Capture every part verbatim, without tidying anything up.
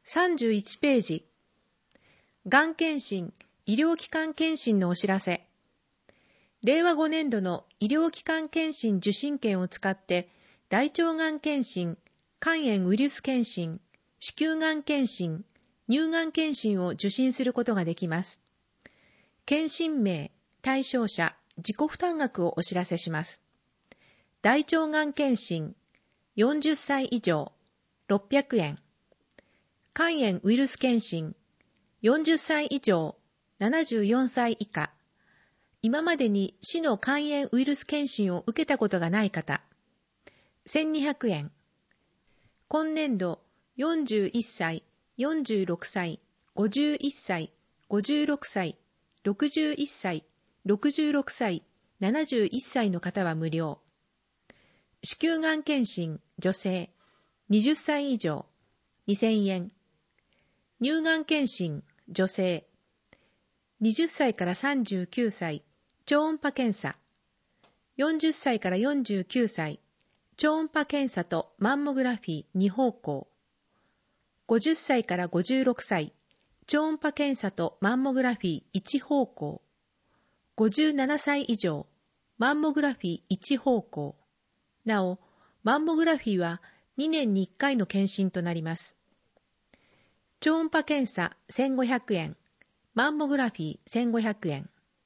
さんじゅういちページ。がん検診、医療機関検診のお知らせ。れいわごねんどの医療機関検診受診券を使って大腸がん検診、肝炎ウイルス検診、子宮がん検診、乳がん検診を受診することができます。検診名、対象者、自己負担額をお知らせします。大腸がん検診、よんじゅっさい以上、ろっぴゃくえん。肝炎ウイルス検診、よんじゅっさい以上、ななじゅうよんさい以下。今までに市の肝炎ウイルス検診を受けたことがない方、せんにひゃくえん。今年度、よんじゅういっさい、よんじゅうろくさい、ごじゅういっさい、ごじゅうろくさい、ろくじゅういっさい、ろくじゅうろくさい、ななじゅういっさいの方は無料。子宮がん検診、女性、はたち以上、にせんえん。乳がん検診、女性、はたちからさんじゅうきゅうさい、超音波検査、よんじゅっさいからよんじゅうきゅうさい、超音波検査とマンモグラフィーに方向、ごじゅっさいからごじゅうろくさい、超音波検査とマンモグラフィーいち方向、ごじゅうななさい以上、マンモグラフィーいち方向。なお、マンモグラフィーはにねんにいっかいの検診となります。超音波検査せんごひゃくえん、マンモグラフィーせんごひゃくえん。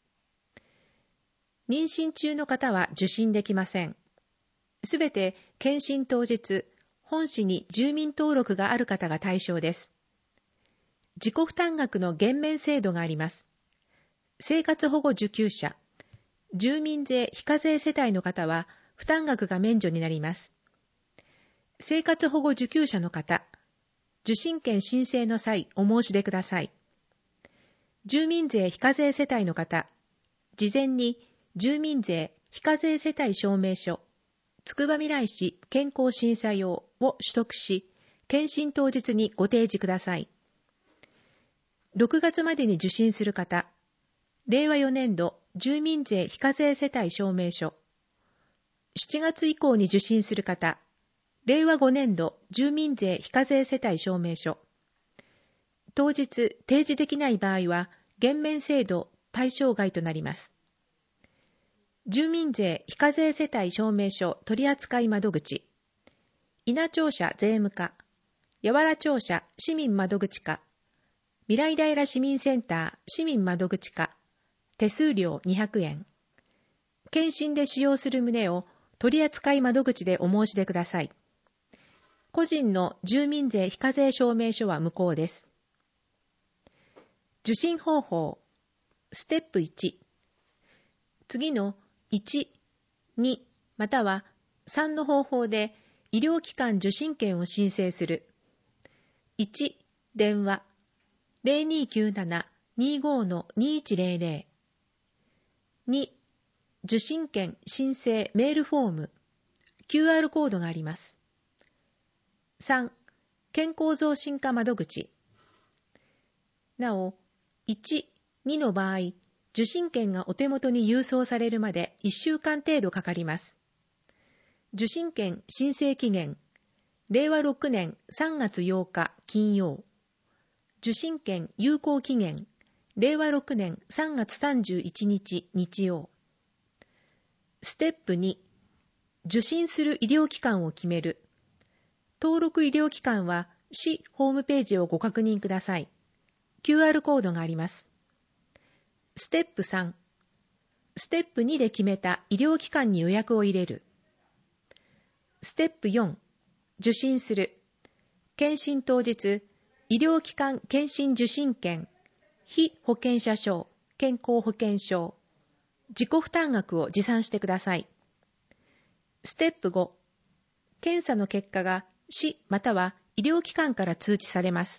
妊娠中の方は受診できません。すべて検診当日、本市に住民登録がある方が対象です。自己負担額の減免制度があります。生活保護受給者、住民税非課税世帯の方は負担額が免除になります。生活保護受給者の方、受診券申請の際お申し出ください。住民税非課税世帯の方、事前に住民税非課税世帯証明書、つくばみらい市健康審査用を取得し、検診当日にご提示ください。ろくがつまでに受診する方、れいわよねんど住民税非課税世帯証明書、しちがつ以降に受診する方、れいわごねんど住民税非課税世帯証明書、当日提示できない場合は減免制度対象外となります。住民税非課税世帯証明書取扱窓口、伊那庁舎税務課、八原庁舎市民窓口課、未来平市民センター市民窓口課、手数料にひゃくえん。検診で使用する旨を取扱窓口でお申し出ください。個人の住民税非課税証明書は無効です。受診方法、ステップいち。次のいち、にまたはさんの方法で医療機関受診券を申請する。いち、電話 ゼロにきゅうなな にご にいちゼロゼロ。に、受診券申請メールフォーム キューアール コードがあります。さん、健康増進課窓口。なお、いち、にの場合、受診券がお手元に郵送されるまでいっしゅうかん程度かかります。受診券申請期限、れいわろくねんさんがつようか金曜。受診券有効期限、れいわろくねんさんがつさんじゅういちにち日曜。ステップに、受診する医療機関を決める。登録医療機関は市ホームページをご確認ください。キューアール コードがあります。ステップさん、ステップにで決めた医療機関に予約を入れる。ステップよん、受診する。検診当日、医療機関検診受診券、被保険者証、健康保険証、自己負担額を持参してください。ステップご、検査の結果が市または医療機関から通知されます。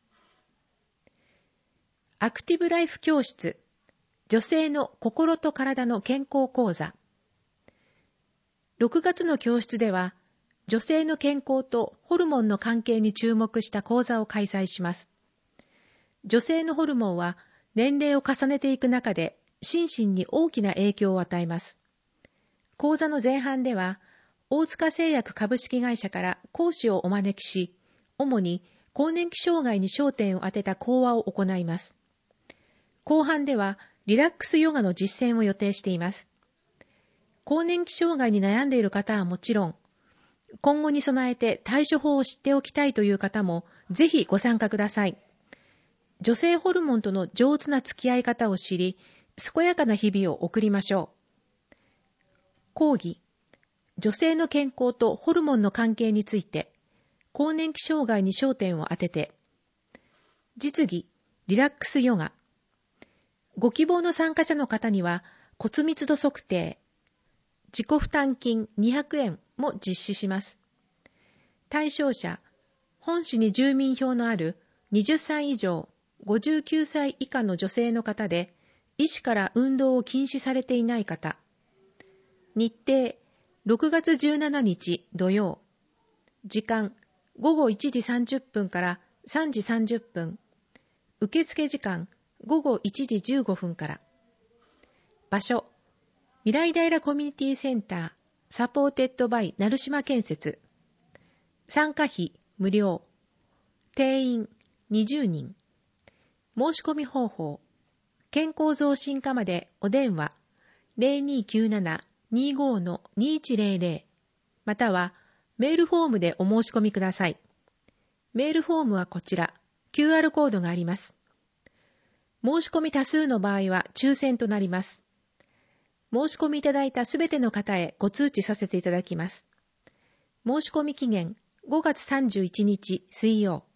アクティブライフ教室、女性の心と体の健康講座。ろくがつの教室では、女性の健康とホルモンの関係に注目した講座を開催します。女性のホルモンは年齢を重ねていく中で心身に大きな影響を与えます。講座の前半では、大塚製薬株式会社から講師をお招きし、主に更年期障害に焦点を当てた講話を行います。後半ではリラックスヨガの実践を予定しています。更年期障害に悩んでいる方はもちろん、今後に備えて対処法を知っておきたいという方もぜひご参加ください。女性ホルモンとの上手な付き合い方を知り、健やかな日々を送りましょう。講義、女性の健康とホルモンの関係について、更年期障害に焦点を当てて。実技、リラックスヨガ。ご希望の参加者の方には骨密度測定、自己負担金にひゃくえんも実施します。対象者、本市に住民票のあるはたち以上、ごじゅうきゅうさい以下の女性の方で、医師から運動を禁止されていない方。日程、ろくがつじゅうしちにち土曜。時間、ごごいちじさんじゅっぷんからさんじさんじゅっぷん。受付時間、ごごいちじじゅうごふんから。場所、未来平コミュニティセンター、サポーテッドバイ成島建設。参加費、無料。定員、にじゅうにん。申し込み方法、健康増進課までお電話 ゼロにきゅうなな にご にいちゼロゼロ またはメールフォームでお申し込みください。メールフォームはこちら、キューアール コードがあります。申し込み多数の場合は抽選となります。申し込みいただいたすべての方へご通知させていただきます。申し込み期限ごがつさんじゅういちにち水曜。